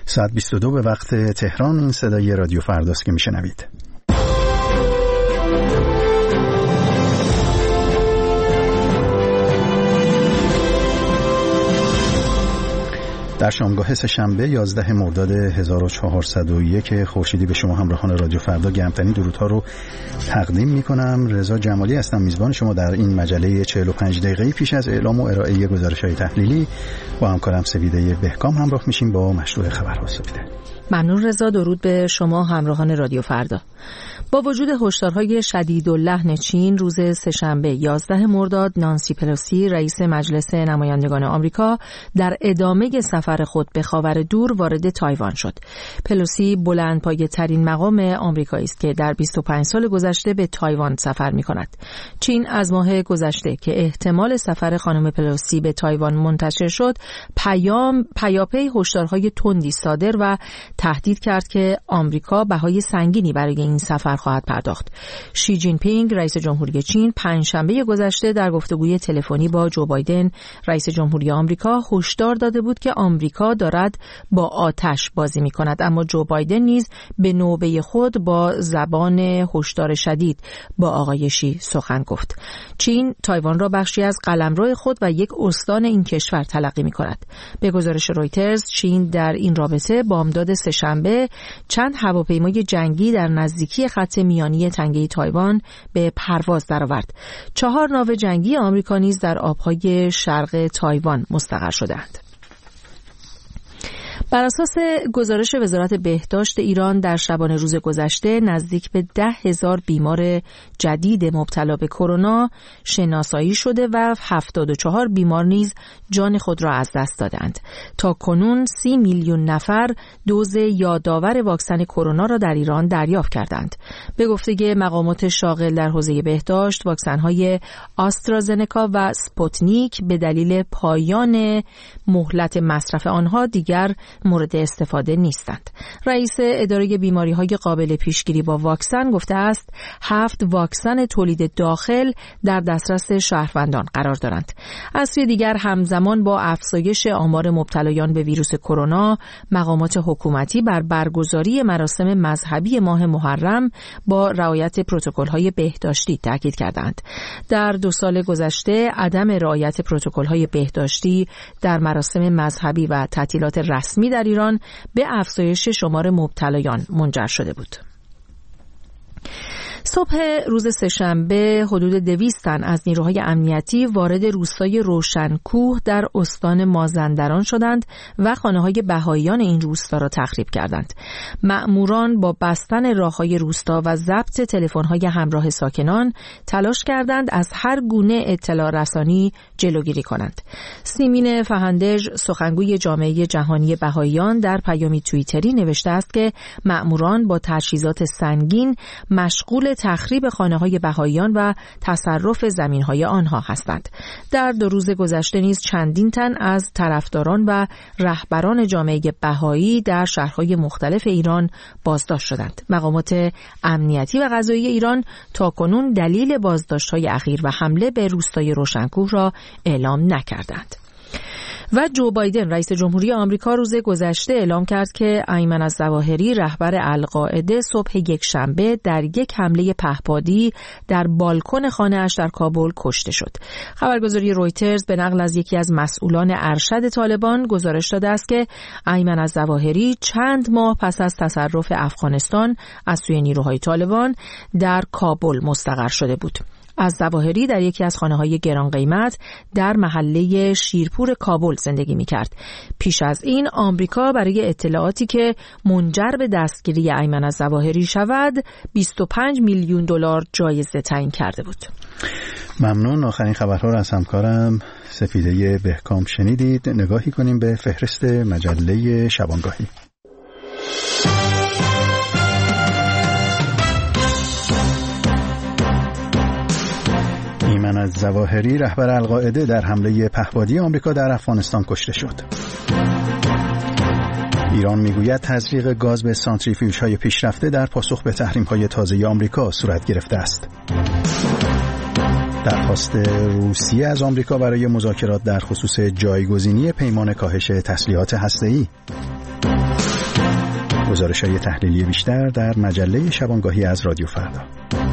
ساعت 22 به وقت تهران. این صدای رادیو فرداست که میشنوید. در شامگاه سه‌شنبه 11 مرداد 1401 خورشیدی به شما همراهان رادیو فردا گرمترین درودها رو تقدیم می‌کنم. رضا جمالی هستم، میزبان شما در این مجله 45 دقیقه‌ای پیش از اعلام و ارائه گزارش‌های تحلیلی با همکارم سویده بهکام همراه میشیم با مشروع خبرها. سویده. ممنون رضا. درود به شما همراهان رادیو فردا. با وجود هشدارهای شدیداللحن چین، روز سه‌شنبه 11 مرداد نانسی پلوسی رئیس مجلس نمایندگان آمریکا در ادامه سفر خود به خاور دور وارد تایوان شد. پلوسی بلندپایه‌ترین مقام آمریکایی است که در 25 سال گذشته به تایوان سفر می‌کند. چین از ماه گذشته که احتمال سفر خانم پلوسی به تایوان منتشر شد، پیاپی هشدارهای تندی صادر و تهدید کرد که آمریکا بهای سنگینی برای این سفر خواهد پرداخت. شی جین پینگ رئیس جمهوری چین پنجشنبه گذشته در گفتگوی تلفنی با جو بایدن رئیس جمهوری آمریکا هشدار داده بود که آمریکا دارد با آتش بازی می‌کند، اما جو بایدن نیز به نوبه خود با زبان هشدار شدید با آقای شی سخن گفت. چین تایوان را بخشی از قلمرو خود و یک استان این کشور تلقی می‌کند. به گزارش رویترز، چین در این رابطه بامداد سه‌شنبه چند هواپیمای جنگی در نزدیکی خط میانی تنگه تایوان به پرواز درآورد. 4 ناو جنگی آمریکا نیز در آبهای شرق تایوان مستقر شدند. بر اساس گزارش وزارت بهداشت ایران در شبانه روز گذشته نزدیک به 10,000 بیمار جدید مبتلا به کرونا شناسایی شده و 74 بیمار نیز جان خود را از دست دادند. تا کنون 30 میلیون نفر دوز یادآور واکسن کرونا را در ایران دریافت کردند. به گفته مقامات شاغل در حوزه بهداشت، واکسن‌های آسترازنکا و سپوتنیک به دلیل پایان مهلت مصرف آنها دیگر مورد استفاده نیستند. رئیس اداره بیماری‌های قابل پیشگیری با واکسن گفته است 7 واکسن تولید داخل در دسترس شهروندان قرار دارند. از سوی دیگر همزمان با افزایش آمار مبتلایان به ویروس کرونا، مقامات حکومتی بر برگزاری مراسم مذهبی ماه محرم با رعایت پروتکل‌های بهداشتی تاکید کردند. در 2 سال گذشته عدم رعایت پروتکل‌های بهداشتی در مراسم مذهبی و تعطیلات رسمی در ایران به افزایش شمار مبتلایان منجر شده بود. صبح روز سه‌شنبه حدود 200 تن از نیروهای امنیتی وارد روستای روشنکوه در استان مازندران شدند و خانه‌های بهائیان این روستا را تخریب کردند. مأموران با بستن راه‌های روستا و ضبط تلفن‌های همراه ساکنان تلاش کردند از هر گونه اطلاع رسانی جلوگیری کنند. سیمین فهندج سخنگوی جامعه جهانی بهائیان در پیامی توییتری نوشته است که مأموران با تجهیزات سنگین مشغول تخریب خانه‌های بهائیان و تصرف زمین‌های آنها هستند. در 2 روز گذشته نیز چندین تن از طرفداران و رهبران جامعه بهایی در شهرهای مختلف ایران بازداشت شدند. مقامات امنیتی و قضایی ایران تاکنون دلیل بازداشت‌های اخیر و حمله به روستای روشنکوه را اعلام نکردند. و جو بایدن رئیس جمهوری آمریکا روز گذشته اعلام کرد که ایمن الظواهری رهبر القاعده صبح یکشنبه در یک حمله پهپادی در بالکن خانه‌اش در کابل کشته شد. خبرگزاری رویترز به نقل از یکی از مسئولان ارشد طالبان گزارش داده است که ایمن الظواهری چند ماه پس از تصرف افغانستان از سوی نیروهای طالبان در کابل مستقر شده بود. الظواهری در یکی از خانه‌های گران قیمت در محله شیرپور کابل زندگی می‌کرد. پیش از این آمریکا برای اطلاعاتی که منجر به دستگیری ایمن الظواهری شود 25 میلیون دلار جایزه تعیین کرده بود. ممنون. آخرین خبرها را از همکارم سفیده بهکام شنیدید. نگاهی کنیم به فهرست مجله شبانگاهی. ایمن الظواهری رهبر القاعده در حمله پهپادی آمریکا در افغانستان کشته شد. ایران میگوید تزریق گاز به سانتریفیوژهای پیشرفته در پاسخ به تحریم‌های تازه آمریکا صورت گرفته است. درخواست روسیه از آمریکا برای مذاکرات در خصوص جایگزینی پیمان کاهش تسلیحات هسته‌ای. گزارش‌های تحلیلی بیشتر در مجله شبانگاهی از رادیو فردا.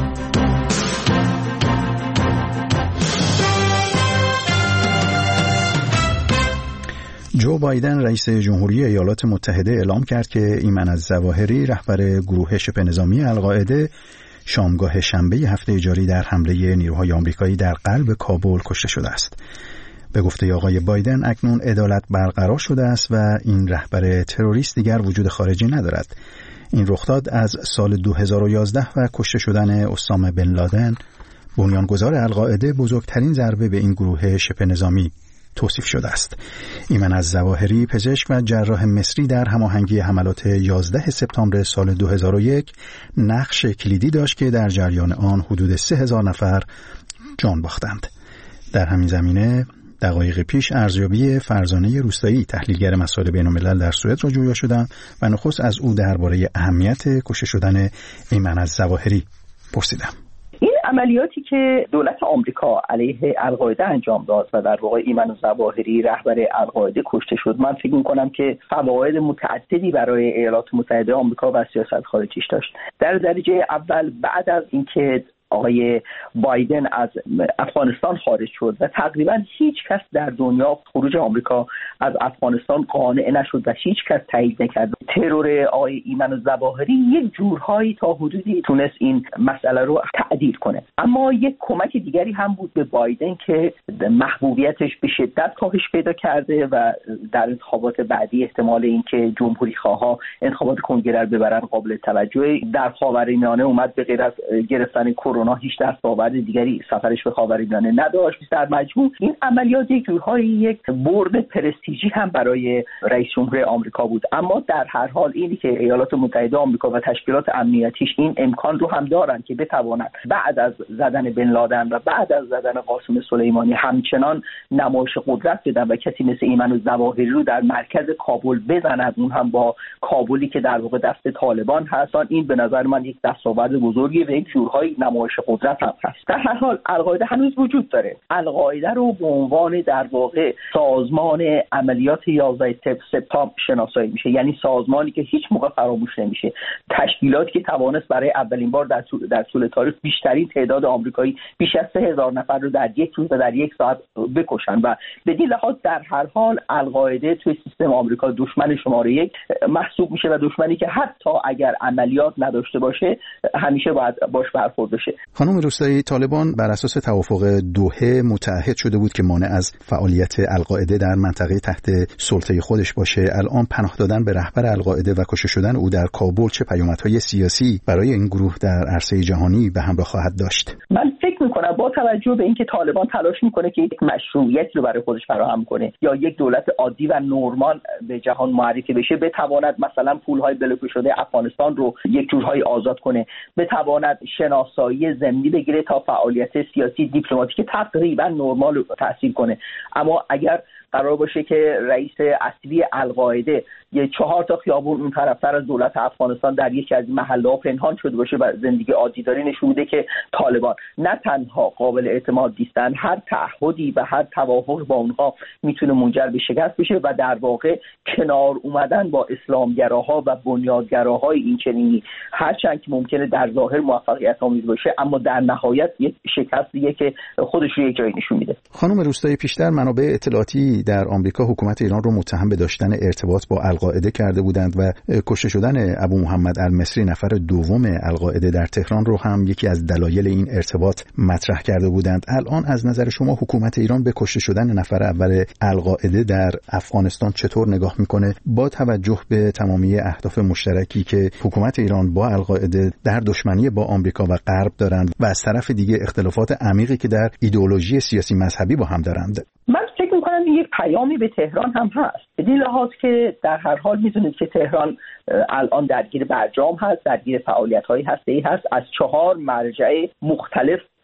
جو بایدن رئیس جمهوری ایالات متحده اعلام کرد که ایمن الظواهری رهبر گروه شبه نظامی القاعده شامگاه شنبه هفته جاری در حمله نیروهای آمریکایی در قلب کابل کشته شده است. به گفته آقای بایدن اکنون عدالت برقرار شده است و این رهبر تروریست دیگر وجود خارجی ندارد. این رخداد از سال 2011 و کشته شدن اسامه بن لادن، بنیانگذار القاعده، بزرگترین ضربه به این گروه شبه نظامی توصیف شده است. ایمن الظواهری، پزشک و جراح مصری، در هماهنگی حملات 11 سپتامبر سال 2001 نقش کلیدی داشت که در جریان آن حدود 3000 نفر جان باختند. در همین زمینه دقایق پیش ارزیابی فرزانه روستایی، تحلیلگر مسائل بین‌الملل در سوئد را جویا شدم و نخست از او درباره اهمیت کشته شدن ایمن الظواهری پرسیدم. این عملیاتی که دولت آمریکا علیه القاعده انجام داد و در واقع ایمن الظواهری رهبر القاعده کشته شد، من فکر می‌کنم که فواید متعددی برای ایالات متحده آمریکا و سیاست خارجیش داشت. در درجه اول، بعد از اینکه آقای بایدن از افغانستان خارج شد و تقریبا هیچ کس در دنیا خروج آمریکا از افغانستان قانع نشد و هیچ کس تایید نکرد، ترور آقای ایمن الظواهری یک جورهایی تا حدودی تونست این مسئله رو تعدیل کنه. اما یک کمک دیگری هم بود به بایدن که محبوبیتش به شدت کاهش پیدا کرده و در انتخابات بعدی احتمال اینکه جمهوری خواها انتخابات کنگره رو ببرن قابل توجهه. در خاورمیانه اومد، به غیر از گرفتن کرونا هیچ دستاورد دیگری سفرش به خاورمیانه نداشت. در مجموع این عملیات یک برد پرستیژی هم برای رئیس جمهور آمریکا بود. اما در هر حال اینی که ایالات متحده آمریکا و تشکیلات امنیتیش این امکان رو هم دارن که بتوانند بعد از زدن بن لادن و بعد از زدن قاسم سلیمانی همچنان نمایش قدرت بدن و کسی مثل ایمن الظواهری رو در مرکز کابل بزنند، اون هم با کابلی که در واقع دست طالبان هستن. این به نظر من یک دستاورد بزرگی و یک جورهای نمایش قدرت هم هست. در هر حال القاعده هنوز وجود داره. القاعده رو به عنوان در واقع سازمان عملیات 11 سپتامبر شناسایی میشه، یعنی سازمانی که هیچ موقع فراموش نمیشه، تشکیلاتی که توانست برای اولین بار در طول تاریخ بیشترین تعداد آمریکایی بیش از 3000 نفر رو در یک روز و در یک ساعت بکشن و بدین لحاظ در هر حال القاعده توی سیستم آمریکا دشمن شماره یک محسوب میشه و دشمنی که حتی اگر عملیات نداشته باشه همیشه باید باش برخورد بشه. خانم روستایی، طالبان بر اساس توافق دوحه متعهد شده بود که مانع از فعالیت القاعده در منطقه تحت سلطه خودش باشه. الان پناه دادن به رهبر القاعده و کشته شدن او در کابل چه پیامدهای سیاسی برای این گروه در عرصه جهانی به همراه خواهد داشت؟ من فکر میکنم با توجه به اینکه طالبان تلاش میکنه که یک مشروعیت رو برای خودش فراهم کنه یا یک دولت عادی و نرمال به جهان معرفی بشه، بتواند مثلا پولهای بلوکه شده افغانستان رو یک جورهای آزاد کنه، بتواند شناسایی ضمنی بگیره تا فعالیت سیاسی دیپلماتیک تقریبا نرمال رو تحصیل کنه. اما اگر قرار باشه که رئیس اصلی القاعده یه 4 تا خیابون اون طرفتر از دولت افغانستان در یکی از محله‌ها پنهان شده باشه و زندگی عادی داری، نشون میده که طالبان نه تنها قابل اعتماد نیستن، هر تعهدی و هر توافق با اونها میتونه منجر به شکست بشه و در واقع کنار اومدن با اسلامگراها و بنیادگراهای این چنینی هرچند که ممکنه در ظاهر موفقیت آمیز باشه، اما در نهایت یک شکستیه که خودش رو یک جایی نشون میده. خانم روستایی، پیشتر منابع اطلاعاتی در آمریکا حکومت ایران رو متهم به داشتن ارتباط با القاعده کرده بودند و کشته شدن ابو محمد المصری، نفر دوم القاعده در تهران، رو هم یکی از دلایل این ارتباط مطرح کرده بودند. الان از نظر شما حکومت ایران به کشته شدن نفر اول القاعده در افغانستان چطور نگاه میکنه، با توجه به تمامی اهداف مشترکی که حکومت ایران با القاعده در دشمنی با آمریکا و غرب دارند و از طرف دیگه اختلافات عمیقی که در ایدئولوژی سیاسی مذهبی با هم دارند؟ من فکر می‌کنم یک پیامی به تهران هم هست، به این لحاظ که در هر حال می‌دونید که تهران الان درگیر برجام هست، درگیر فعالیت‌های هسته‌ای هست، از 4 مرجع مختلف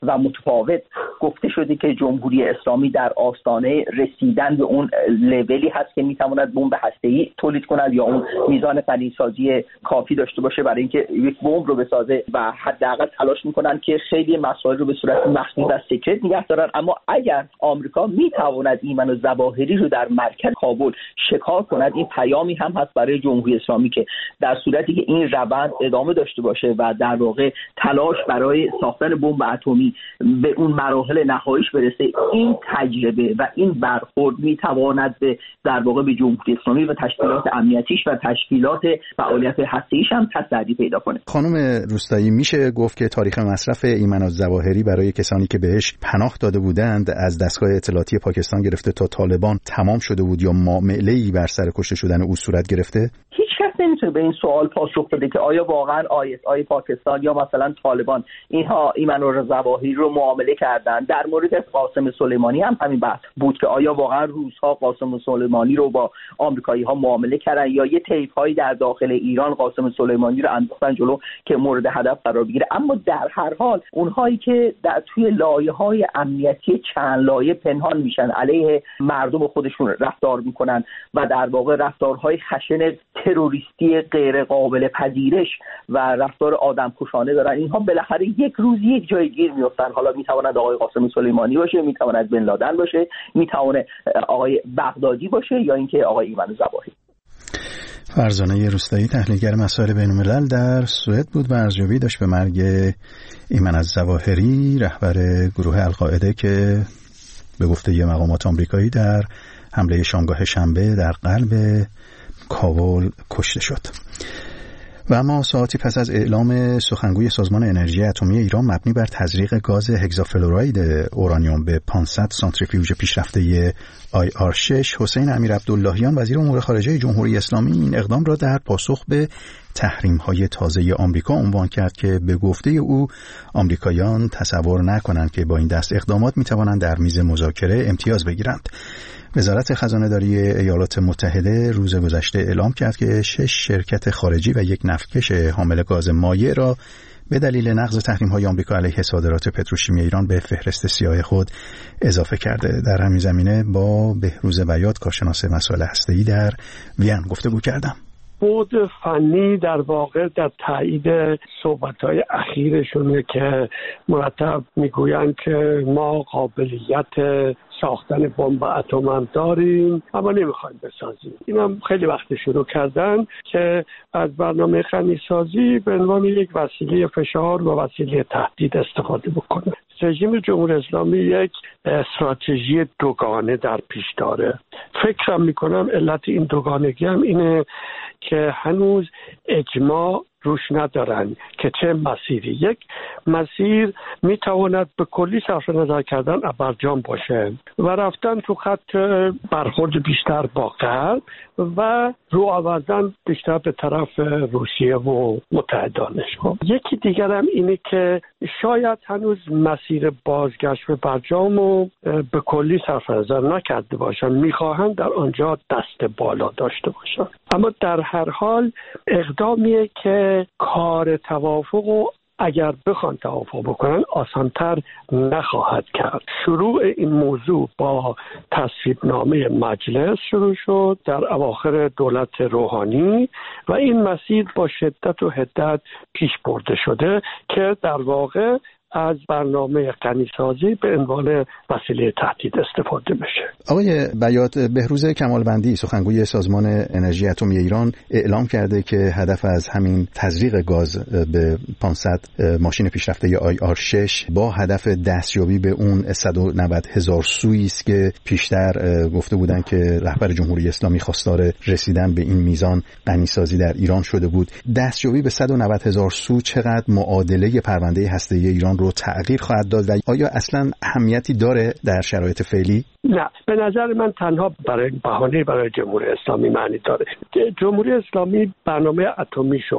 و متفاوت گفته شده که جمهوری اسلامی در آستانه رسیدن به اون لولی هست که میتواند بمب هسته‌ای تولید کند یا اون میزان غنیسازی کافی داشته باشه برای اینکه یک بمب رو بسازه و حداقل تلاش میکنن که خیلی مسائل رو به صورت مخفی و سکرت نگه دارن. اما اگر آمریکا میتواند ایمن الظواهری رو در مرکز کابل شکار کند، این پیامی هم هست برای جمهوری اسلامی که در صورتی که این روند ادامه داشته باشه و در واقع تلاش برای ساختن بمب اتمی به اون مراحل نهاییش برسه، این تجربه و این برخورد میتواند در واقع به جمهوری اسلامی و تشکیلات امنیتیش و تشکیلات فعالیت هسته‌ایش هم تسری پیدا کنه. خانم روستایی، میشه گفت که تاریخ مصرف ایمن الظواهری برای کسانی که بهش پناه داده بودند از دستگاه اطلاعاتی پاکستان گرفته تا طالبان تمام شده بود یا معامله‌ای بر سر کشته شدن او صورت گرفته؟ هیچ کس نمیتونه به این سوال پاسخ بده که آیا واقعا ISI پاکستان یا مثلا طالبان اینها ایمن الظواهری رو معامله کردن. در مورد قاسم سلیمانی هم همین بحث بود که آیا واقعا روس‌ها قاسم سلیمانی رو با آمریکایی‌ها معامله کردن یا یه طیف‌هایی در داخل ایران قاسم سلیمانی رو انداختن جلو که مورد هدف قرار بگیره. اما در هر حال اونهایی که در توی لایه‌های امنیتی چند لایه پنهان میشن، علیه مردم خودشون رفتار میکنن و در واقع رفتارهای خشن تروریستی غیر قابل پذیرش و رفتار آدمکشانه دارن، اینها بالاخره یک روز یک جای گیر میافتن. حالا میتواند آقای قاسم سلیمانی باشه، میتواند بن لادن باشه، میتواند آقای بغدادی باشه یا اینکه آقای ایمن الظواهری. فرزانه روستایی، تحلیلگر مسائل بین‌الملل، در سوئد بود و ارزیابی داشت به مرگ ایمن الظواهری، رهبر گروه القاعده که به گفته یه مقامات آمریکایی در حمله شامگاه شنبه در قلب کابل کشته شد. و اما ساعتی پس از اعلام سخنگوی سازمان انرژی اتمی ایران مبنی بر تزریق گاز هگزافلوراید اورانیوم به 500 سانتریفیوژ پیشرفته IR6، حسین امیرعبداللهیان وزیر امور خارجه جمهوری اسلامی این اقدام را در پاسخ به تحریم‌های تازه آمریکا عنوان کرد که به گفته او آمریکاییان تصور نکنند که با این دست اقدامات می‌توانند در میز مذاکره امتیاز بگیرند. وزارت خزانه‌داری ایالات متحده روز گذشته اعلام کرد که 6 شرکت خارجی و یک نفتکش حامل گاز مایع را به دلیل نقض تحریم‌های آمریکا علیه صادرات پتروشیمی ایران به فهرست سیاه خود اضافه کرده. در همین زمینه با بهروز بیات، کارشناس مسائل هسته‌ای در وین، گفتگو کردم. بود فنی در واقع در تایید صحبت‌های اخیرشونه که مرتب میگویند که ما قابلیت ساختن بمب اتم هم داریم اما نمیخوایم بسازیم. اینم خیلی وقت شروع کردن که از برنامه غنیسازی به عنوان یک وسیله فشار و وسیله تهدید استفاده بکنه. رژیم جمهوری اسلامی یک استراتژی دوگانه در پیش داره. فکرم میکنم علت این دوگانگی هم اینه که هنوز اجماع روش ندارن که چه مسیری. یک مسیر میتواند به کلی صرف نظر کردن برجام باشه و رفتن تو خط برخورد بیشتر با غرب و رو آوردن بیشتر به طرف روسیه و متحدانش. یکی دیگر هم اینه که شاید هنوز مسیر بازگشت به برجام رو به کلی صرف نظر نکرده باشن، میخواهند در آنجا دست بالا داشته باشن. اما در هر حال اقدامیه که کار توافق و اگر بخوان توافق بکنن آسانتر نخواهد کرد. شروع این موضوع با تصویبنامه مجلس شروع شد در اواخر دولت روحانی و این مسیر با شدت و حدت پیش برده شده که در واقع از برنامه غنیسازی به عنوان وسیله تهدید استفاده بشه. آقای بیات، بهروز کمالوندی سخنگوی سازمان انرژی اتمی ایران اعلام کرده که هدف از همین تزریق گاز به 500 ماشین پیشرفته IR6 با هدف دستیابی به اون 190,000 سویی است که پیشتر گفته بودن که رهبر جمهوری اسلامی خواستار رسیدن به این میزان غنیسازی در ایران شده بود. دستیابی به 190,000 سو چقدر معادله پرونده هسته‌ای ایران رو تغییر خواهد داد و آیا اصلا اهمیتی داره در شرایط فعلی؟ نه، به نظر من تنها برای جمهوری اسلامی معنی داره. جمهوری اسلامی برنامه اتمیشو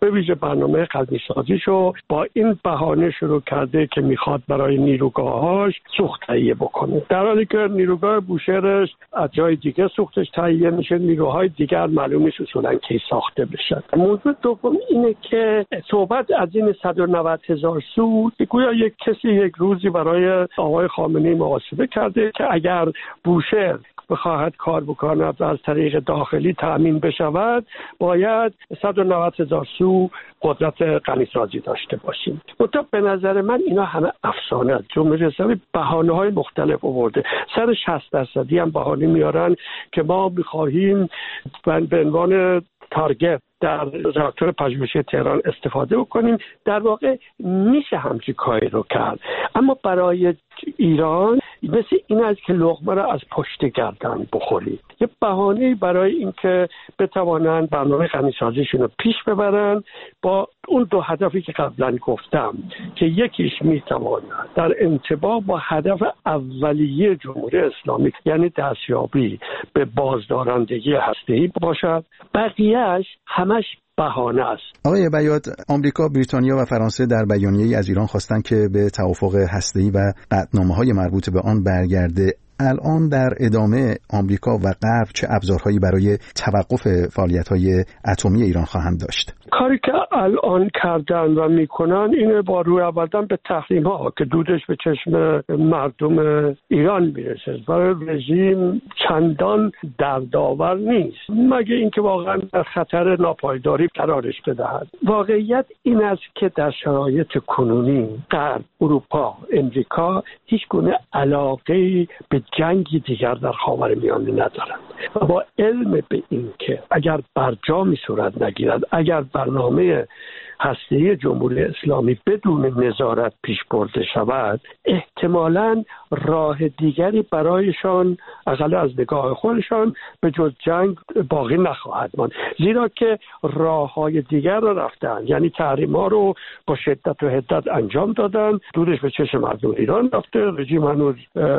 به ویژه برنامه غنی‌سازیشو با این بهانه شروع کرده که میخواد برای نیروگاهاش سوخت تهیه بکنه، در حالی که نیروگاه بوشهرش از جای دیگه سوختش تهیه میشه، نیروهای دیگر معلوم نیست اصولا کی ساخته بشن. موضوع دوم اینه که صحبت از این 190,000 سو گویا یک کسی یک روزی برای آقای خامنه‌ای محاسبه کرده که اگر بوشهر بخواهد کار بکند از طریق داخلی تأمین بشود باید 190,000 سو قدرت غنی‌سازی داشته باشیم. منتها به نظر من اینا همه افسانه است. جمهوری اسلامی بهانه‌های مختلف آورده، سر 60% هم بهانه میارن که ما می‌خواهیم به عنوان تارگت در راکتور پژوهشی تهران استفاده بکنیم. در واقع میشه همچین کاری رو کرد، اما برای ایران مثل این است که لقمه را از پشت گردن بخورید. یه بهانه برای اینکه بتوانند برنامه غنی‌سازیشون رو پیش ببرن با اون دو هدفی که قبلا گفتم که یکیش میتواند در انطباق با هدف اولیه جمهوری اسلامی یعنی دستیابی به بازدارندگی هسته‌ای باشد، بقیه‌اش همش بهانه است. آقای بیات، آمریکا، بریتانیا و فرانسه در بیانیه‌ای از ایران خواستند که به توافق هسته‌ای و قطعنامه‌های مربوط به آن برگرده. الان در ادامه آمریکا و غرب چه ابزارهایی برای توقف فعالیت‌های اتمی ایران خواهند داشت؟ کاری که الان کردن و میکنن اینه با روی آوردن به تحریم‌ها که دودش به چشم مردم ایران میرسه و رژیم چندان دردآور نیست مگه اینکه واقعا در خطر ناپایداری قرارش بدهد. واقعیت این است که در شرایط کنونی غرب، اروپا، امریکا هیچ گونه علاقه‌ای به جنگی دیگر در خاورمیانه ندارند و با علم به این که اگر برجامی صورت نگیرد، اگر برنامه هسته‌ای جمهوری اسلامی بدون نظارت پیش برده شود، احتمالاً راه دیگری برایشان اقل از نگاه خودشان به جز جنگ باقی نخواهد ماند، زیرا که راه‌های دیگر را رفتن، یعنی تحریم‌ها رو با شدت و حدت انجام دادن، دودش به چشم مردم ایران رفته، رژیم هنوز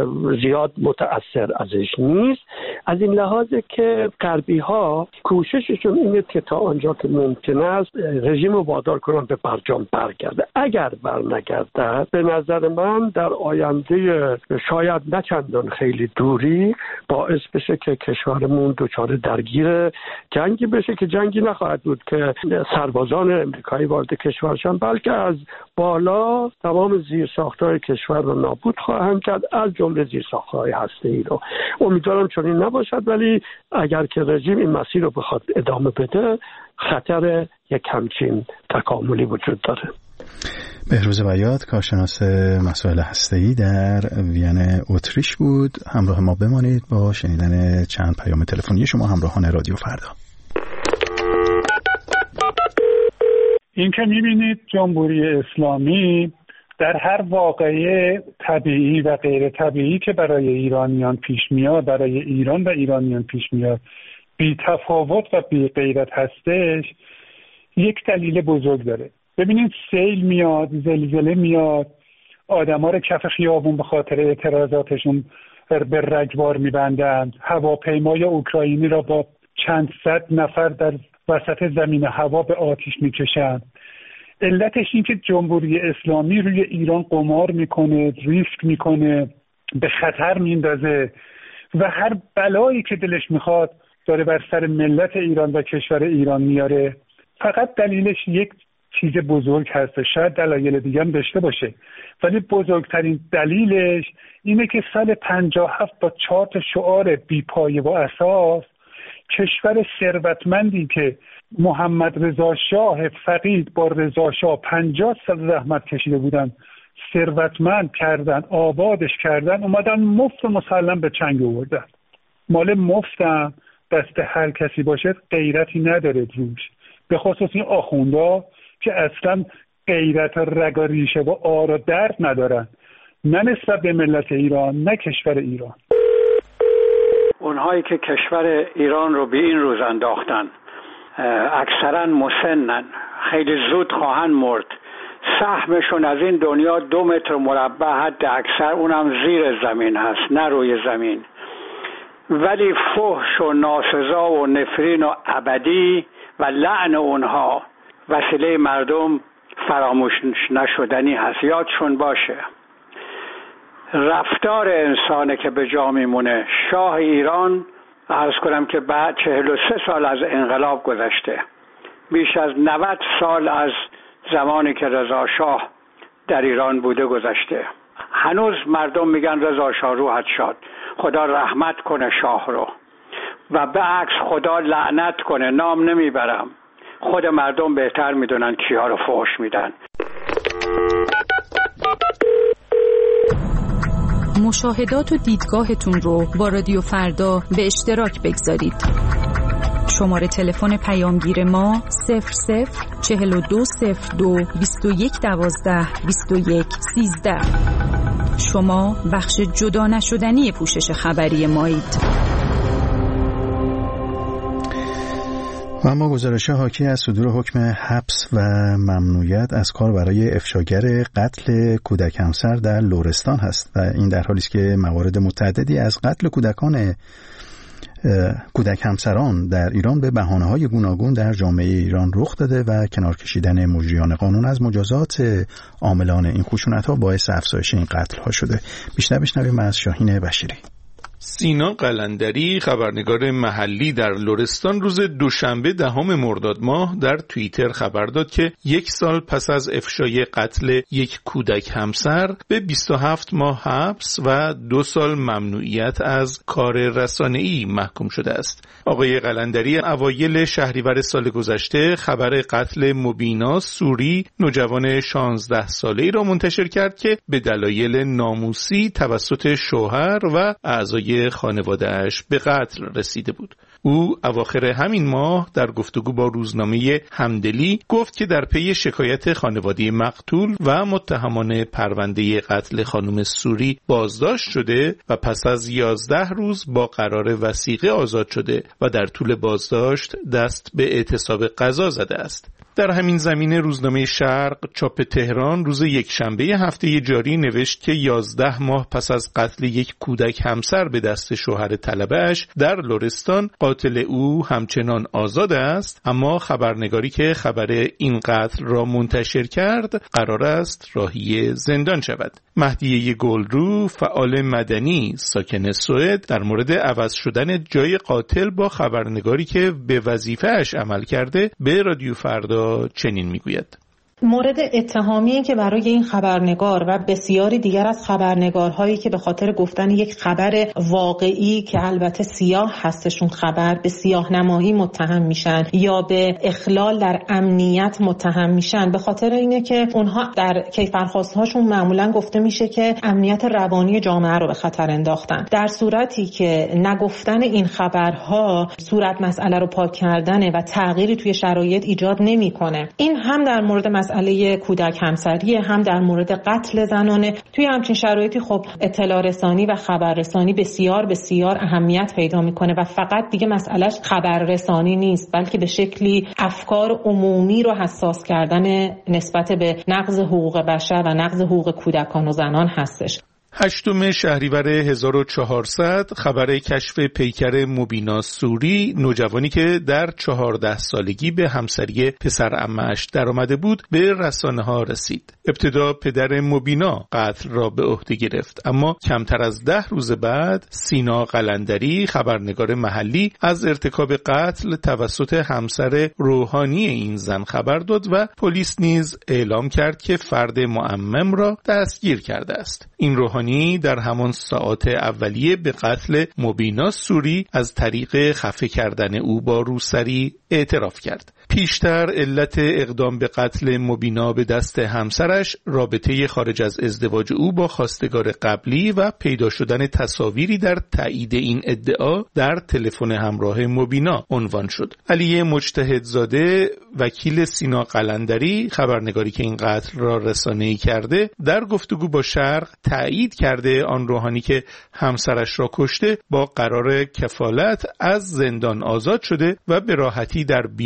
زیاد متأثر ازش نیست. از این لحاظ که غربی‌ها کوشششون اینه که تا آنجا که ممکن است رژیم رو وادار کنن به برجام برگرده. اگر برنگرده به نظر من در آینده شاید نه چندان خیلی دوری باعث بشه که کشورمون دچار درگیر جنگی بشه که جنگی نخواهد بود که سربازان امریکایی وارد کشورشان، بلکه از بالا تمام زیرساخت‌های کشور رو نابود خواهند کرد، از جمله زیرساخت‌های هسته‌ای رو. امیدوارم چنین نباشد، ولی اگر که رژیم این مسیر رو بخواد ادامه بده خطر یک همچین تکاملی وجود داره. بهروز بیات، کارشناس مسائل هسته‌ای در وین اتریش بود. همراه ما بمانید با شنیدن چند پیام تلفنی شما همراهان رادیو فردا. این که می‌بینید جمهوری اسلامی در هر واقعه طبیعی و غیر طبیعی که برای ایرانیان پیش میاد، برای ایران و ایرانیان پیش میاد، بی تفاوت و بی غیرت هستش، یک دلیل بزرگ داره. ببینید سیل میاد، زلزله میاد، آدما رو کف خیابون به خاطر اعتراضاتشون به رگبار میبندند، هواپیمای اوکراینی را با چند صد نفر در وسط زمین هوا به آتش میکشند. علتش این که جمهوری اسلامی روی ایران قمار میکنه، ریسک میکنه، به خطر میندازه و هر بلایی که دلش میخواد داره بر سر ملت ایران و کشور ایران میاره. فقط دلیلش یک چیز بزرگ هست، شاید دلایل دیگه هم داشته باشه، ولی بزرگترین دلیلش اینه که سال 57 با 4 شعار بی‌پایه و اساس کشور ثروتمندی که محمد رضا شاه فقید با رضا شاه 50 سال زحمت کشیده بودن، ثروتمند کردن، آبادش کردن، اومدن مفت مسلم به چنگ آوردن. مال مفتم دست هر کسی باشه غیرتی نداره روش، به خصوص این آخوندا که اصلا غیرت رگ و ریشه و آر و درد ندارن، نه نسبت به ملت ایران نه کشور ایران. اونهایی که کشور ایران رو به این روز انداختن اکثرا مسنن، خیلی زود خواهند مرد. سهمشون از این دنیا 2 متر مربع حد اکثر، اونم زیر زمین هست نه روی زمین. ولی فحش و ناسزا و نفرین و ابدی و لعن اونها وسیله مردم فراموش نشدنی هست، یادشون باشه. رفتار انسانه که به جا میمونه. شاه ایران، عرض کنم که بعد 43 سال از انقلاب گذشته، بیش از 90 سال از زمانی که رضا شاه در ایران بوده گذشته. هنوز مردم میگن رضا شاه روحت شاد، خدا رحمت کنه شاه رو، و به عکس خدا لعنت کنه. نام نمیبرم، خود مردم بهتر میدونن کیا رو فحش میدن. مشاهدات و دیدگاهتون رو با رادیو فردا به اشتراک بگذارید. شماره تلفن پیامگیر ما 004202 2112 2113. شما بخش جدا نشدنی پوشش خبری مایید. و اما گزارش حاکی از صدور حکم حبس و ممنوعیت از کار برای افشاگر قتل کودک همسر در لرستان هست و این در حالی است که موارد متعددی از قتل کودک همسران در ایران به بهانه‌های گوناگون در جامعه ایران رخ داده و کنار کشیدن مجریان قانون از مجازات عاملان این خشونت‌ها باعث افزایش این قتل‌ها شده. بیشتر بشنویم از شاهین بشیری. سینا قلندری، خبرنگار محلی در لرستان، روز دوشنبه 10 مرداد ماه در توییتر خبر داد که 1 سال پس از افشای قتل یک کودک همسر به 27 ماه حبس و 2 سال ممنوعیت از کار رسانه‌ای محکوم شده است. آقای قلندری اوایل شهریور سال گذشته خبر قتل مبینا سوری، نوجوان 16 ساله‌ای را منتشر کرد که به دلایل ناموسی توسط شوهر و اعضای خانواده‌اش به قتل رسیده بود. او اواخر همین ماه در گفتگو با روزنامه همدلی گفت که در پی شکایت خانواده مقتول و متهمان پرونده قتل خانم سوری بازداشت شده و پس از 11 روز با قرار وثیقه آزاد شده و در طول بازداشت دست به اعتصاب قضا زده است. در همین زمینه روزنامه شرق چاپ تهران روز یکشنبه هفته جاری نوشت که 11 ماه پس از قتل یک کودک همسر به دست شوهر طلبه‌اش در لرستان، قاتل او همچنان آزاد است، اما خبرنگاری که خبر این قتل را منتشر کرد قرار است راهی زندان شود. مهدیه گلرو، فعال مدنی ساکن سوئد، در مورد عوض شدن جای قاتل با خبرنگاری که به وظیفه‌اش عمل کرده به رادیو فردا چنین میگوید: مورد اتهامی که برای این خبرنگار و بسیاری دیگر از خبرنگارهایی که به خاطر گفتن یک خبر واقعی که البته سیاه هستشون خبر به سیاه نمایی متهم میشن یا به اخلال در امنیت متهم میشن، به خاطر اینه که اونها در کیفرخواست‌هاشون معمولا گفته میشه که امنیت روانی جامعه رو به خطر انداختن، در صورتی که نگفتن این خبرها صورت مسئله رو پاک کردنه و تغییری توی شرایط ایجاد نمیکنه. این هم در مورد مسئله کودک همسریه، هم در مورد قتل زنانه. توی همچین شرایطی خب اطلاع رسانی و خبررسانی بسیار بسیار اهمیت پیدا میکنه و فقط دیگه مسئلهش خبررسانی نیست، بلکه به شکلی افکار عمومی رو حساس کردن نسبت به نقض حقوق بشر و نقض حقوق کودکان و زنان هستش. 8 شهریور 1400 خبر کشف پیکر مبینا سوری، نوجوانی که در 14 سالگی به همسری پسر عمه‌اش درآمده بود، به رسانه‌ها رسید. ابتدا پدر مبینا قتل را به عهده گرفت، اما کمتر از 10 روز بعد سینا قلندری، خبرنگار محلی، از ارتکاب قتل توسط همسر روحانی این زن خبر داد و پلیس نیز اعلام کرد که فرد معمم را دستگیر کرده است. این روحانی در همان ساعات اولیه به قتل مبینا سوری از طریق خفه کردن او با روسری اعتراف کرد. پیشتر علت اقدام به قتل مبینا به دست همسرش رابطه خارج از ازدواج او با خواستگار قبلی و پیدا شدن تصاویری در تایید این ادعا در تلفن همراه مبینا عنوان شد. علی مجتهدزاده، وکیل سینا قلندری، خبرنگاری که این قتل را رسانه‌ای کرده، در گفتگو با شرق تایید کرده آن روحانی که همسرش را کشته با قرار کفالت از زندان آزاد شده و به راحتی در بیرون از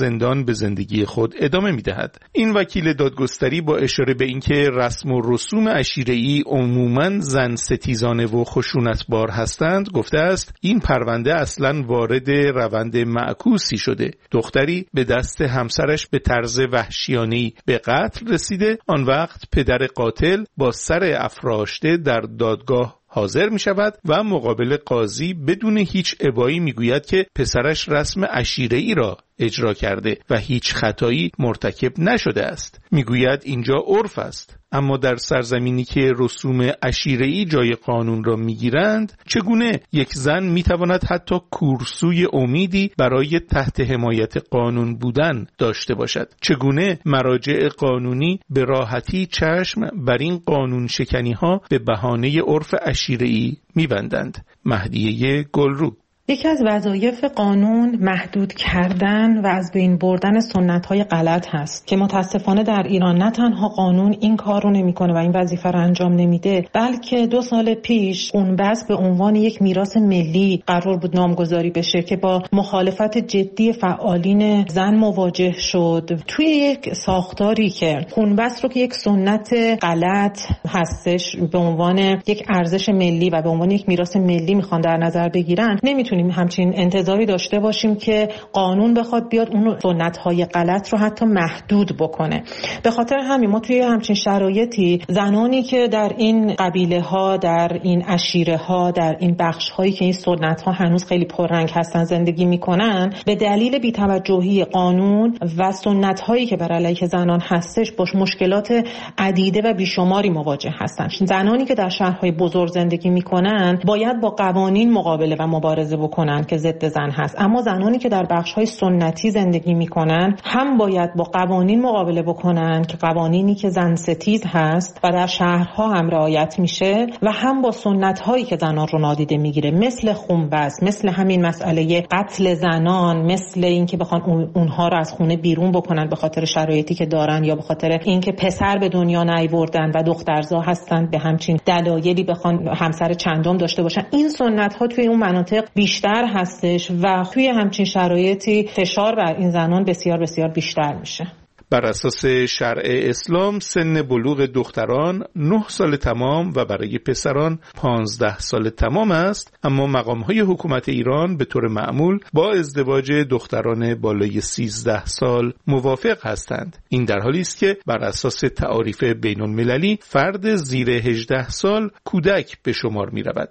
زندان به زندگی خود ادامه می‌دهد. این وکیل دادگستری با اشاره به اینکه رسم و رسوم عشیره‌ای عموماً زن ستیزانه و خشونتبار هستند گفته است این پرونده اصلاً وارد روند معکوسی شده. دختری به دست همسرش به طرز وحشیانه‌ای به قتل رسیده. آن وقت پدر قاتل با سر افراشته در دادگاه حاضر می شود و مقابل قاضی بدون هیچ ابایی می گوید که پسرش رسم عشیره‌ای را اجرا کرده و هیچ خطایی مرتکب نشده است. می گوید اینجا عرف است. اما در سرزمینی که رسوم عشیره‌ای جای قانون را می گیرند، چگونه یک زن می تواند حتی کورسوی امیدی برای تحت حمایت قانون بودن داشته باشد؟ چگونه مراجع قانونی به راحتی چشم بر این قانون شکنی ها به بهانه عرف عشیره‌ای می بندند؟ مهدیه گلرو. یکی از وظایف قانون محدود کردن و از بین بردن سنت‌های غلط هست که متاسفانه در ایران نه تنها قانون این کار رو نمی‌کنه و این وظیفه رو انجام نمیده، بلکه 2 سال پیش خونبس به عنوان یک میراث ملی قرار بود نامگذاری بشه که با مخالفت جدی فعالین زن مواجه شد. توی یک ساختاری که خونبس رو که یک سنت غلط هستش به عنوان یک ارزش ملی و به عنوان یک میراث ملی میخوان در نظر بگیرن، نمیتونیم همچین انتظاری داشته باشیم که قانون بخواد بیاد اون سنت‌های غلط رو حتی محدود بکنه. به خاطر همین ما توی همچین شرایطی زنانی که در این قبیله‌ها، در این عشیره‌ها، در این بخش‌هایی که این سنت‌ها هنوز خیلی پررنگ هستن زندگی می‌کنن، به دلیل بی‌توجهی قانون و سنت‌هایی که بر علیه زنان هستش باش مشکلات عدیده و بیشماری مواجه هستن. زنانی که در شهرهای بزرگ زندگی می‌کنن باید با قوانین مقابله و مبارزه بکنن که ضد زن هست، اما زنانی که در بخش‌های سنتی زندگی می‌کنن هم باید با قوانین مقابله بکنن که قوانینی که زن ستیز هست و در شهرها هم رعایت میشه و هم با سنت‌هایی که زنان رو نادیده میگیره، مثل خونبس، مثل همین مسئله قتل زنان، مثل اینکه بخوان اونها رو از خونه بیرون بکنن به خاطر شرایطی که دارن یا به خاطر اینکه پسر به دنیا نیاوردن و دخترزا هستن به همچین دلایلی بخوان همسر چندم داشته باشن. این سنت‌ها توی اون مناطق بیشتر هستش و توی همچین شرایطی فشار بر این زنان بسیار بسیار بیشتر میشه. بر اساس شرع اسلام سن بلوغ دختران 9 سال تمام و برای پسران 15 سال تمام است، اما مقام‌های حکومت ایران به طور معمول با ازدواج دختران بالای 13 سال موافق هستند. این در حالی است که بر اساس تعاریف بین‌المللی فرد زیر 18 سال کودک به شمار می‌رود.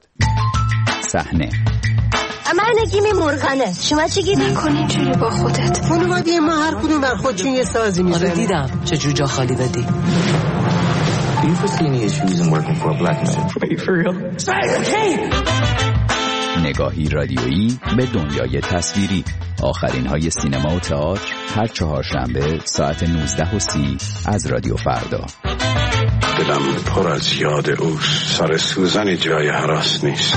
صحنه من نگیم مرغنه. شما چی گیری؟ نکن اینجوری با خودت. خانواده ما هر کدوم بر خودشون یه سازی میزنن. آره دیدم چجور جا خالی دادی. Do you foresee any issues in working for a black man? Are you for real? نگاهی رادیویی به دنیای تصویری. آخرین های سینما و تئاتر هر 4 شنبه ساعت 19:30 از رادیو فردا. دلم پر از یاد اوست. سر سوزن جای هراس نیست.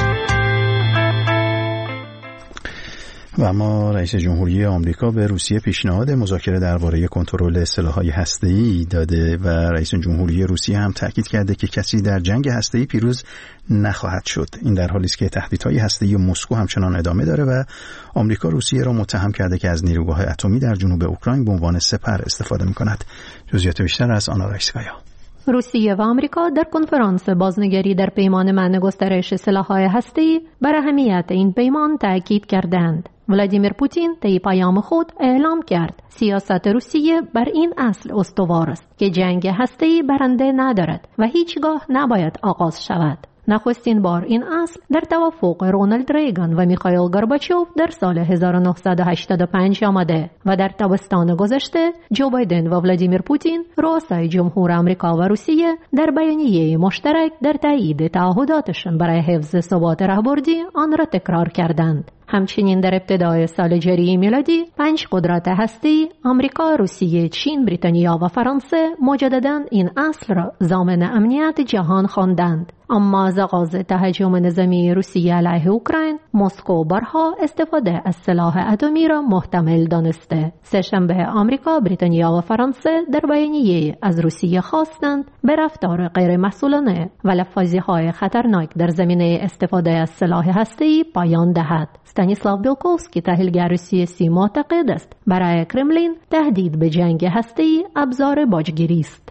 و اما رئیس جمهوری آمریکا به روسیه پیشنهاد مذاکره درباره کنترل سلاح‌های هسته‌ای داده و رئیس جمهوری روسیه هم تاکید کرده که کسی در جنگ هسته‌ای پیروز نخواهد شد. این در حالی است که تهدیدهای هسته‌ای مسکو همچنان ادامه داره و آمریکا روسیه را متهم کرده که از نیروگاه اتمی در جنوب اوکراین به عنوان سپر استفاده می‌کند. جزئیات بیشتر از آنا رایسکایا. روسیه و آمریکا در کنفرانس بازنگری در پیمان منع گسترش سلاح‌های هسته‌ای بر اهمیت این پیمان تاکید کردند. ولادیمیر پوتین طی پیام خود اعلام کرد سیاست روسیه بر این اصل استوار است که جنگ هسته‌ای برنده ندارد و هیچگاه نباید آغاز شود. نخستین بار این اصل در توافق رونالد ریگان و میخائیل گورباچوف در سال 1985 آمده و در تابستان گذشته جو بایدن و ولادیمیر پوتین رؤسای جمهور آمریکا و روسیه در بیانیه مشترک در تایید تعهداتشان برای حفظ ثبات راهبردی آن را تکرار کردند. همچنین در ابتدای سال جاری میلادی 5 قدرت هسته‌ای آمریکا، روسیه، چین، بریتانیا و فرانسه مجدداً این اصل را ضامن امنیت جهان خواندند. اما از آغاز تهاجم نظامی روسیه علیه اوکراین، مسکو بارها استفاده از سلاح اتمی را محتمل دانسته. سه‌شنبه آمریکا، بریتانیا و فرانسه در بیانیه از روسیه خواستند به رفتار غیر مسئولانه و لفاظی‌های خطرناک در زمینه استفاده از سلاح هسته‌ای پایان دهد. استانیسلاو بیلکوفسکی تحلیلگر سیاسی معتقد است برای کرملین تهدید به جنگ هسته‌ای ابزار باجگیری است.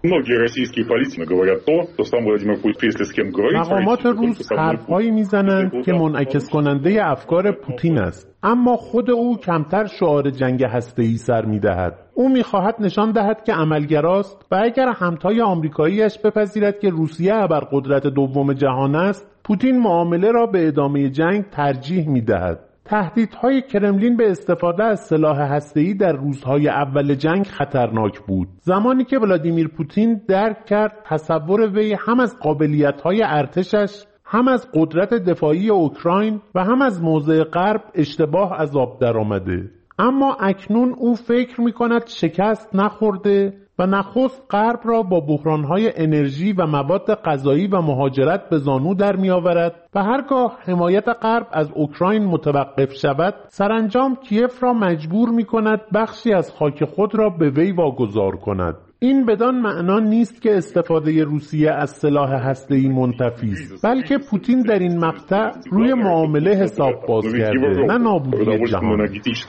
مقامات روس حرف‌هایی میزنند که منعکس کننده افکار پوتین است، اما خود او کمتر شعار جنگ هسته‌ای سر می‌دهد. او می‌خواهد نشان دهد که عملگراست و اگر همتای آمریکایی‌اش بپذیرد که روسیه ابرقدرت دوم جهان است، پوتین معامله را به ادامه جنگ ترجیح می‌دهد. تهدیدهای کرملین به استفاده از سلاح هسته‌ای در روزهای اول جنگ خطرناک بود. زمانی که ولادیمیر پوتین درک کرد تصور وی هم از قابلیت‌های ارتشش، هم از قدرت دفاعی اوکراین و هم از موضع غرب اشتباه از آب درآمده. اما اکنون او فکر می‌کند شکست نخورده و نخست غرب را با بحران‌های انرژی و مواد غذایی و مهاجرت به زانو در می‌آورد و هرگاه حمایت غرب از اوکراین متوقف شود، سرانجام کیف را مجبور می‌کند بخشی از خاک خود را به وی واگذار کند. این بدان معنا نیست که استفاده روسیه از سلاح هسته‌ای منتفی است، بلکه پوتین در این مقطع روی معامله حساب باز کرده، نه نابودی جهان.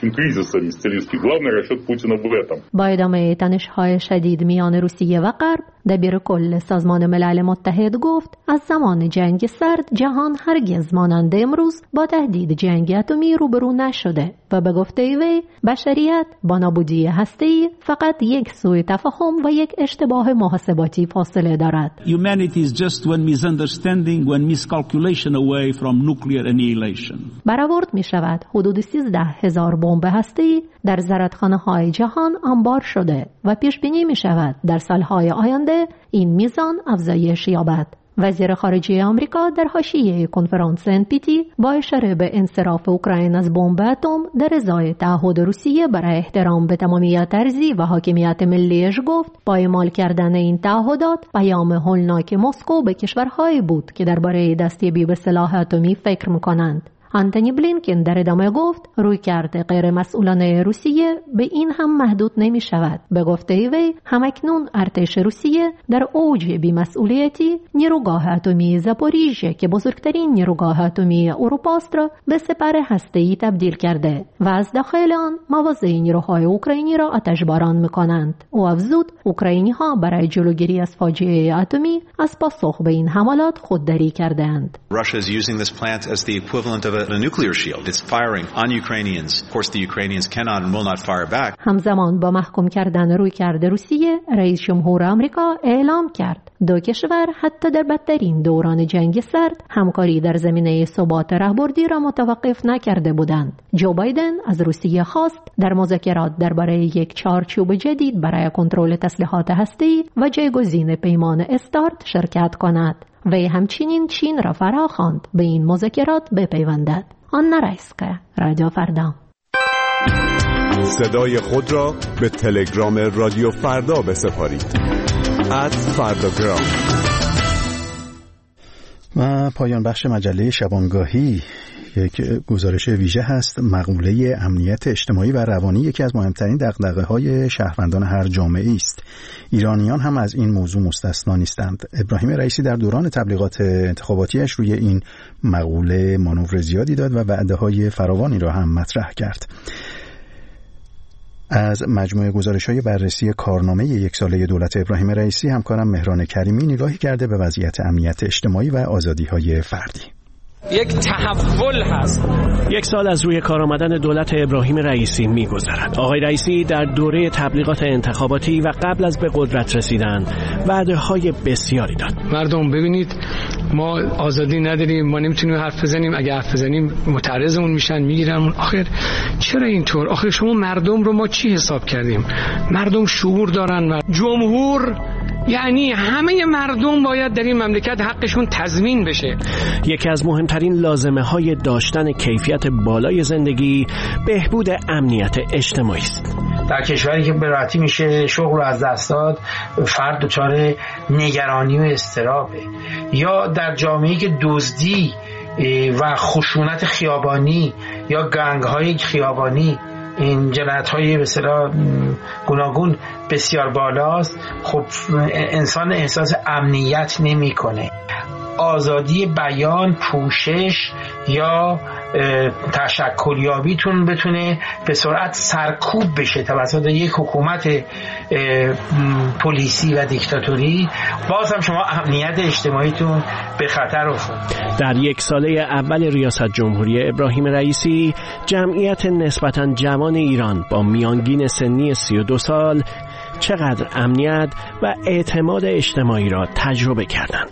با ادامه تنش‌های شدید میان روسیه و غرب، دبیر کل سازمان ملل متحد گفت از زمان جنگ سرد جهان هرگز مانند امروز با تهدید جنگ اتمی روبرو نشده و به گفته وی بشریت با نابودی هسته‌ای فقط یک سوء تفاهم و یک اشتباه محاسباتی فاصله دارد. Humanity is just one misunderstanding, one miscalculation away from nuclear annihilation. برآورد می شود حدود 13,000 بمب هسته‌ای در زرادخانه‌های جهان انبار شده و پیش بینی می شود در سالهای آینده این میزان افزایش یابد. وزیر خارجه آمریکا در حاشیه کنفرانس NPT با اشاره به انصراف اوکراین از بمب اتم در ازای تعهد روسیه برای احترام به تمامیت ارضی و حاکمیت ملیش گفت پایمال کردن این تعهدات پیام هولناک مسکو به کشورهایی بود که درباره دستیابی به سلاح اتمی فکر می‌کنند. آنتونی بلینکن در ادامه گفت رویکرد غیر مسئولانه روسیه به این هم محدود نمی شود. به گفته وی همکنون ارتش روسیه در اوج بی‌مسئولیتی نیروگاه اتمی زاپوریژه که بزرگترین نیروگاه اتمی اروپا است را به سپر هسته‌ای تبدیل کرده و از داخل آن مواضع نیروهای اوکراینی را آتشباران می‌کنند. او افزود اوکراینی‌ها برای جلوگیری از فاجعه اتمی از پاسخ به این حملات خودداری کردند. Russia is using this plant as the equivalent of a nuclear shield. It's firing on Ukrainians. Of course the Ukrainians cannot and will not fire back. همزمان با محکوم کردن رویکرد روسیه، رئیس جمهور آمریکا اعلام کرد دو کشور حتی در بدترین دوران جنگ سرد همکاری در زمینه ثبات راهبردی را متوقف نکرده بودند. جو بایدن از روسیه خواست در مذاکرات درباره یک چارچوب جدید برای کنترل تسلیحات هسته‌ای و جایگزین پیمان استارت شرکت کند. وی همچنین چین را فراخواند به این مذاکرات بپیوندد. آنا رایسکا، رادیو فردا. صدای خود را به تلگرام رادیو فردا بسپارید. @فرداگرام. و پایان بخش مجله شبانگاهی یک گزارش ویژه هست. مقوله امنیت اجتماعی و روانی یکی از مهمترین دغدغه‌های شهروندان هر جامعه است. ایرانیان هم از این موضوع مستثنا نیستند. ابراهیم رئیسی در دوران تبلیغات انتخاباتیش روی این مقوله مانور زیادی داد و وعده‌های فراوانی را هم مطرح کرد. از مجموعه گزارش‌های بررسی کارنامه یک ساله دولت ابراهیم رئیسی همکارم مهران کریمی نگاهی کرده به وضعیت امنیت اجتماعی و آزادی‌های فردی. یک تحول هست. یک سال از روی کار آمدن دولت ابراهیم رئیسی می‌گذرد. آقای رئیسی در دوره تبلیغات انتخاباتی و قبل از به قدرت رسیدن وعده‌های بسیاری داد. مردم ببینید ما آزادی نداریم، ما نمیتونیم حرف بزنیم، اگه حرف بزنیم معترضمون میشن، میگیرن. آخر چرا اینطور؟ آخر شما مردم رو ما چی حساب کردیم؟ مردم شعور دارن و جمهور یعنی همه مردم باید در این مملکت حقشون تضمین بشه. یکی از مهمترین لازمه‌های داشتن کیفیت بالای زندگی بهبود امنیت اجتماعی است. در کشوری که به راحتی میشه شغل رو از دست داد، فرد دچار نگرانی و اضطرابه، یا در جامعه‌ای که دزدی و خشونت خیابانی یا گنگ‌های خیابانی، این جنایت‌های به اصطلاح گوناگون بسیار بالاست، خب انسان احساس امنیت نمی‌کنه. آزادی بیان، پوشش یا تشکلیابیتون بتونه به سرعت سرکوب بشه توسط یک حکومت پلیسی و دیکتاتوری، باز هم شما امنیت اجتماعیتون به خطر افتاد. در یک ساله اول ریاست جمهوری ابراهیم رئیسی، جمعیت نسبتاً جوان ایران با میانگین سنی 32 سال چقدر امنیت و اعتماد اجتماعی را تجربه کردند.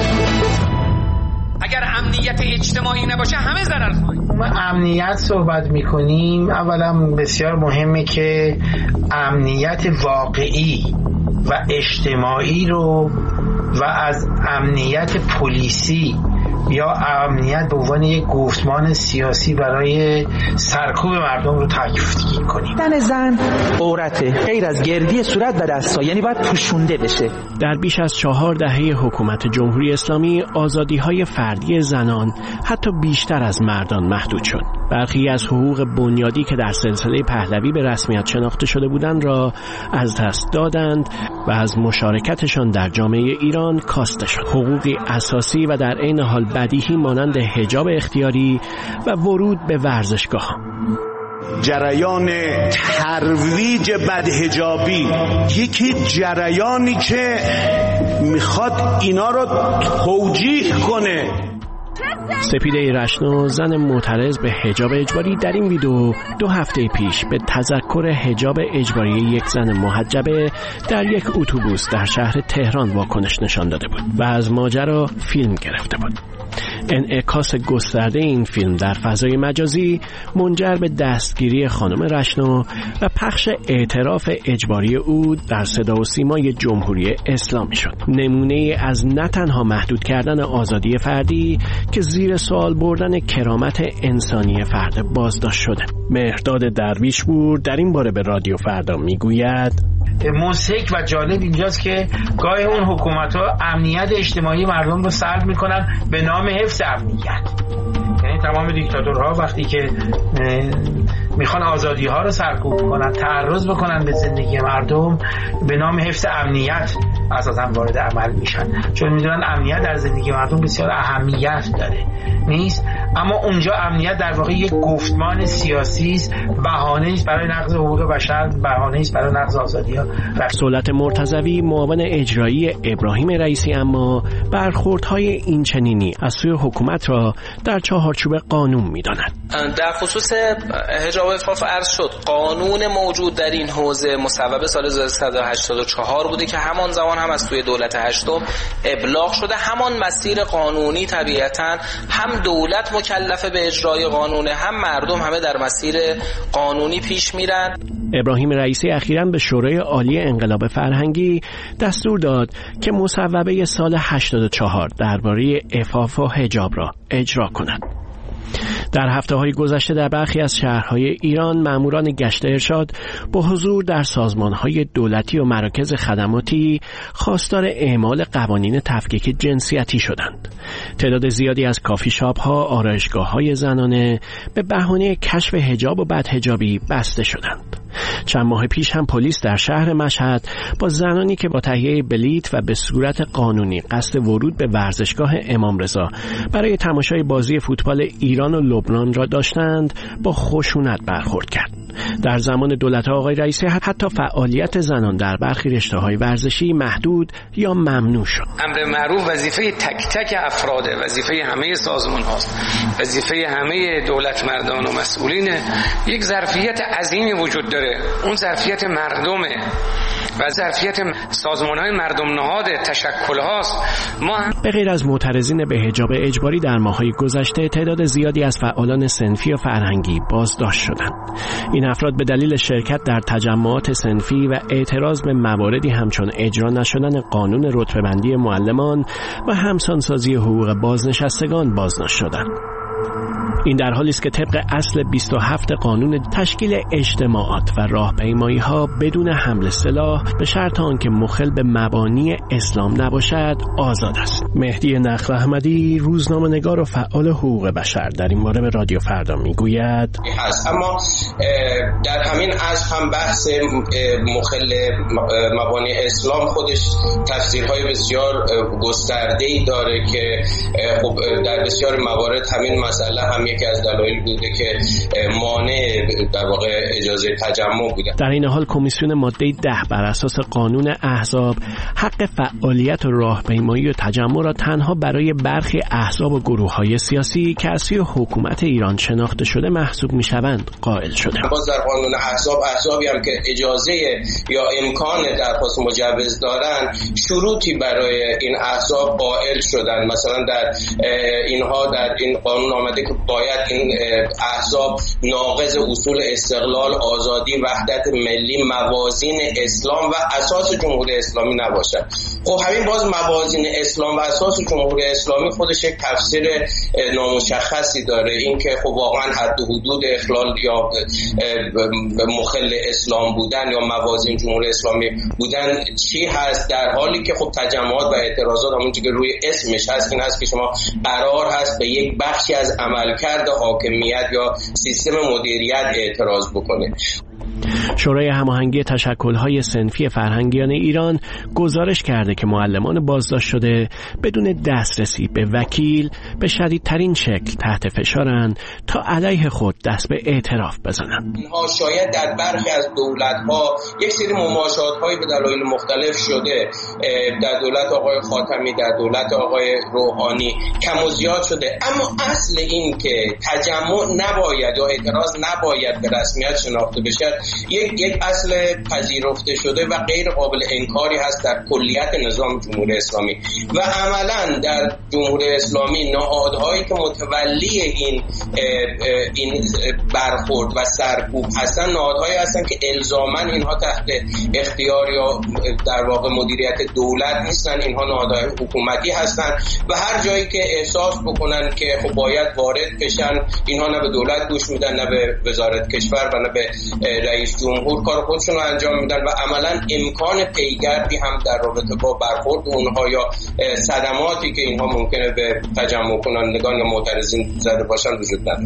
اگر امنیت اجتماعی نباشه همه ضرر خواهیم. ما امنیت صحبت میکنیم، اولا بسیار مهمه که امنیت واقعی و اجتماعی رو و از امنیت پلیسی یا امنیت به عنوان یک گفتمان سیاسی برای سرکوب مردم رو تکفیری کنیم. تن زن عورته، غیر از گردی صورت و دستا، یعنی باید پوشونده بشه. در بیش از 4 دهه حکومت جمهوری اسلامی آزادی‌های فردی زنان حتی بیشتر از مردان محدود شد. برخی از حقوق بنیادی که در سلسله پهلوی به رسمیت شناخته شده بودند را از دست دادند و از مشارکتشان در جامعه ایران کاسته شد. حقوقی اساسی و در عین حال بدیهی مانند حجاب اختیاری و ورود به ورزشگاه. جریان ترویج بدحجابی یکی جریانی که میخواد اینا رو توجیه کنه. سپیده رشنو، زن معترض به حجاب اجباری، در این ویدیو 2 هفته پیش به تذکر حجاب اجباری یک زن محجبه در یک اتوبوس در شهر تهران واکنش نشان داده بود و از ماجرا فیلم گرفته بود. انعکاس گسترده این فیلم در فضای مجازی منجر به دستگیری خانم رشنو و پخش اعتراف اجباری او در صدا و سیمای جمهوری اسلامی شد. نمونه از نه تنها محدود کردن آزادی فردی که زیر سوال بردن کرامت انسانی فرد بازداشت شده. مهرداد درویشپور در این باره به رادیو فردا میگوید: مضحک و جالب اینجاست که گاهی اون حکومت‌ها امنیت اجتماعی مردم رو سلب میکنن به نام حفظ امنیت. یعنی تمام دیکتاتورها وقتی که میخوان آزادی‌ها رو سرکوب کنن، تعرض بکنن به زندگی مردم، به نام حفظ امنیت اساساً وارد عمل میشن، چون میدونن امنیت در زندگی مردم بسیار اهمیت داره نیست. اما اونجا امنیت در واقع یک گفتمان سیاسی است، بهانه‌ای است برای نقض حقوق بشر، بهانه‌ای است برای نقض آزادی‌ها. دولت مرتضوی معاون اجرایی ابراهیم رئیسی اما برخوردهای این چنینی از سوی حکومت را در چهارچوب قانون می‌داند. در خصوص حجاب عفاف عرض شد قانون موجود در این حوزه مصوب سال 1384 بوده که همان زمان هم از سوی دولت هشتم ابلاغ شده. همان مسیر قانونی طبیعتاً هم دولت مکلفه به اجرای قانونه، هم مردم همه در مسیر قانونی پیش میرن. ابراهیم رئیسی اخیراً به شورای عالی انقلاب فرهنگی دستور داد که مصوبه سال 84 درباره عفاف و حجاب را اجرا کند. در هفته‌های گذشته در برخی از شهرهای ایران ماموران گشت ارشاد با حضور در سازمان‌های دولتی و مراکز خدماتی خواستار اعمال قوانین تفکیک جنسیتی شدند. تعداد زیادی از کافی شاپ‌ها، آرایشگاه‌های زنانه به بهانه کشف حجاب و بدحجابی بسته شدند. چند ماه پیش هم پلیس در شهر مشهد با زنانی که با تهیه بلیت و به صورت قانونی قصد ورود به ورزشگاه امام رضا برای تماشای بازی فوتبال ایران و لبنان را داشتند با خشونت برخورد کرد. در زمان دولت آقای رئیسی حتی فعالیت زنان در برخی رشته‌های ورزشی محدود یا ممنوع شد. امر معروف وظیفه تک تک افراده، وظیفه همه سازمان هاست، وظیفه همه دولت مردان و مسئولین. یک ظرفیت عظیمی وجود داره، اون ظرفیت مردمه و ظرفیت سازمان‌های مردم نهاد تشکل هاست. ما به غیر از معترضین به حجاب اجباری در ماه‌های گذشته تعداد زیادی از فعالان صنفی و فرهنگی بازداشت شدند. این افراد به دلیل شرکت در تجمعات صنفی و اعتراض به مواردی همچون اجرا نشدن قانون رتبه‌بندی معلمان و همسانسازی حقوق بازنشستگان بازداشت شدند. این در حالی است که طبق اصل 27 قانون تشکیل اجتماعات و راهپیمایی‌ها بدون حمل سلاح به شرط آنکه مخل به مبانی اسلام نباشد آزاد است. مهدی نخل احمدی، روزنامه‌نگار و فعال حقوق بشر، در این باره به رادیو فردا میگوید: اما در همین اصل هم بحث مخل مبانی اسلام خودش تفسیرهای بسیار گسترده‌ای داره که خب در بسیار موارد همین مسئله هم یکی از دلایل بوده که مانع در واقع اجازه تجمع بوده. در این حال کمیسیون ماده 10 بر اساس قانون احزاب حق فعالیت و راهپیمایی و تجمع را تنها برای برخی احزاب و گروه‌های سیاسی که از سوی حکومت ایران شناخته شده محسوب می‌شوند قائل شده. باز در قانون احزابی هم که اجازه یا امکان درخواست مجوز دارن شروطی برای این احزاب قائل شدن. مثلا در این قانون آمده که باید این احزاب ناقض اصول استقلال، آزادی، وحدت ملی، موازین اسلام و اساس جمهوری اسلامی نباشد. خب همین باز موازین اسلام و اساس جمهوری اسلامی خودش یک تفسیر نامشخصی داره. این که خب واقعا حد و حدود اخلال یا مخل اسلام بودن یا موازین جمهوری اسلامی بودن چی هست، در حالی که خب تجمعات و اعتراضات همونجوری که روی اسمش هست این هست که شما قرار هست به یک بخشی از عملکرد حاکمیت یا سیستم مدیریت اعتراض بکنه. شورای هماهنگی تشکل‌های صنفی فرهنگیان ایران گزارش کرده که معلمان بازداشت شده بدون دسترسی به وکیل به شدیدترین شکل تحت فشارند تا علیه خود دست به اعتراف بزنند. اینها شاید در برخی از دولت‌ها یک سری مماشات‌هایی به دلایل مختلف شده، در دولت آقای خاتمی، در دولت آقای روحانی کم و زیاد شده، اما اصل این که تجمع نباید یا اعتراض نباید به رسمیت شناخته بشه یک اصل پذیرفته شده و غیر قابل انکاری هست در کلیت نظام جمهوری اسلامی و عملا در جمهوری اسلامی نهادهایی که متولی این برخورد و سرکوب هستن نهادهایی هستن که الزاما اینها تحت اختیار یا در واقع مدیریت دولت نیستن، اینها نهادهای حکومتی هستن و هر جایی که احساس بکنن که خب باید وارد بشن اینها نه به دولت گوش میدن، نه به وزارت کشور و نه به رئیس جمهور کار خودشون رو انجام میدن و عملا امکان پیگردی هم در رابطه با برخورد اونها یا صدماتی که اینها ممکنه به تجمع کنندگان یا معترضین زده باشن وجود نداره.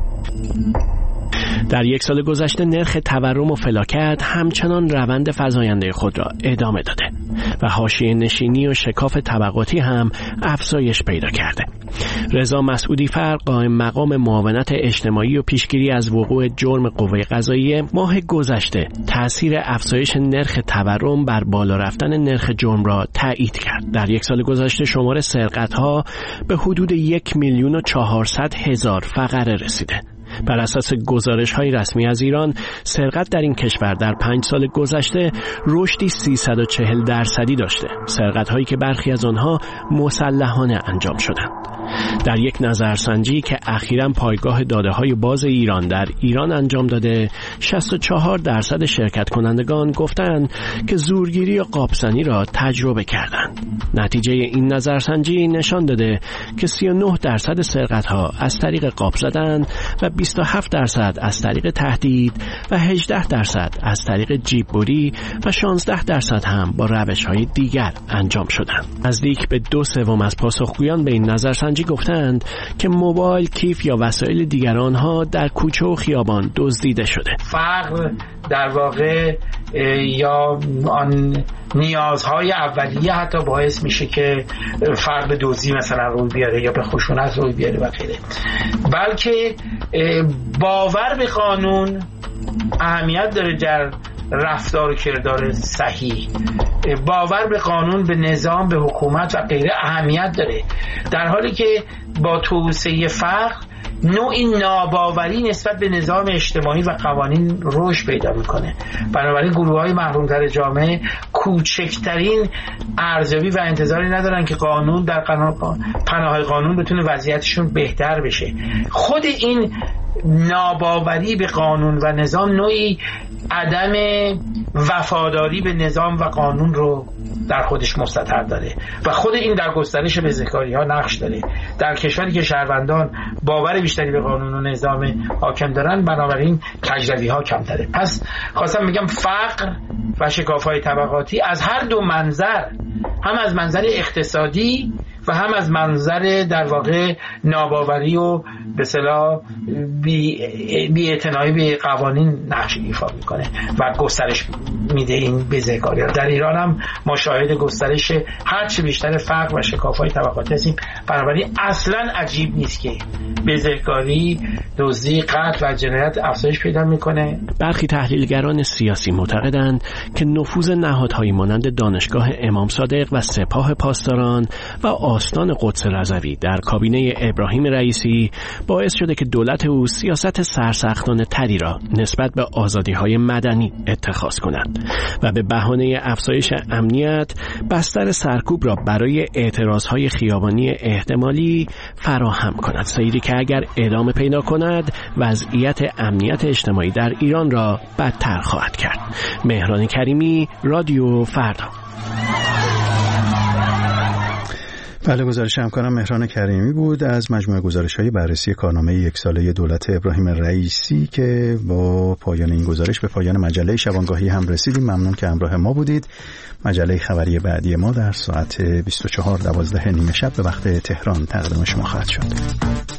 در یک سال گذشته نرخ تورم و فلاکت همچنان روند فزاینده خود را ادامه داده و حاشیه نشینی و شکاف طبقاتی هم افزایش پیدا کرده. رضا مسعودی فر قائم مقام معاونت اجتماعی و پیشگیری از وقوع جرم قوه قضاییه ماه گذشته تأثیر افزایش نرخ تورم بر بالا رفتن نرخ جرم را تایید کرد. در یک سال گذشته شمار سرقت‌ها به حدود 1,400,000 فقره رسیده. بر اساس گزارش‌های رسمی از ایران، سرقت در این کشور در 5 سال گذشته رشدی 340% داشته. سرقت‌هایی که برخی از آنها مسلحانه انجام شدند. در یک نظرسنجی که اخیراً پایگاه داده‌های باز ایران در ایران انجام داده، 64% شرکت کنندگان گفتند که زورگیری یا قاپزنی را تجربه کردند. نتیجه این نظرسنجی نشان داده که 39% سرقت‌ها از طریق قاپ زدن و 27% از طریق تهدید و 18% از طریق جیببری و 16% هم با روش‌های دیگر انجام شدند. نزدیک به 2/3 از پاسخگویان به این نظرسنجی گفتند که موبایل، کیف یا وسایل دیگر آنها در کوچه و خیابان دزدیده شده. فقر در واقع یا آن نیازهای اولیه حتی باعث میشه که فرد به دزدی مثلا روی بیاره یا به خشونت روی بیاره و غیره، بلکه باور به قانون اهمیت داره در رفتار و کردار صحیح. باور به قانون، به نظام، به حکومت و غیره اهمیت داره، در حالی که با توسعه فقر نوعی ناباوری نسبت به نظام اجتماعی و قوانین رشد پیدا میکنه. بنابراین گروه‌های محروم‌تر جامعه کوچکترین ارزیابی و انتظاری ندارن که قانون در پناه قانون بتونه وضعیتشون بهتر بشه. خود این ناباوری به قانون و نظام نوعی عدم وفاداری به نظام و قانون رو در خودش مستتر داره و خود این در گسترش بزهکاری‌ها نقش داره. در کشوری که شهروندان باور بیشتری به قانون و نظام حاکم دارن، بنابراین کجروی‌ها کمتره. پس خواستم بگم فقر و شکاف‌های طبقاتی از هر دو منظر، هم از منظر اقتصادی و هم از منظر در واقع ناباوری و به اصطلاح بی اعتنایی به قوانین نقش ایفا میکنه و گسترش میده این بزهکاری. در ایران هم ما شاهد گسترش هرچی بیشتر فقر و شکاف‌های طبقاتی هستیم. بنابراین اصلا عجیب نیست که بزهکاری، دزدی، قتل و جنایت افزایش پیدا میکنه. برخی تحلیلگران سیاسی معتقدند که نفوذ نهادهایی مانند دانشگاه امام صادق و سپاه پاسداران و آستان قدس رضوی در کابینه ابراهیم رئیسی باعث شده که دولت او سیاست سرسختانه تری را نسبت به آزادی‌های مدنی اتخاذ کند و به بهانه افزایش امنیت بستر سرکوب را برای اعتراضهای خیابانی احتمالی فراهم کند، سیری که اگر ادامه پیدا کند وضعیت امنیت اجتماعی در ایران را بدتر خواهد کرد. مهران کریمی، رادیو فردا. بله، گزارش همکارم مهران کریمی بود از مجموعه گزارش‌های بررسی کارنامه یک ساله دولت ابراهیم رئیسی که با پایان این گزارش به پایان مجله شبانگاهی هم رسیدیم. ممنون که همراه ما بودید. مجله خبری بعدی ما در ساعت 24:12 نیم شب به وقت تهران تقدیم شما خواهد شد.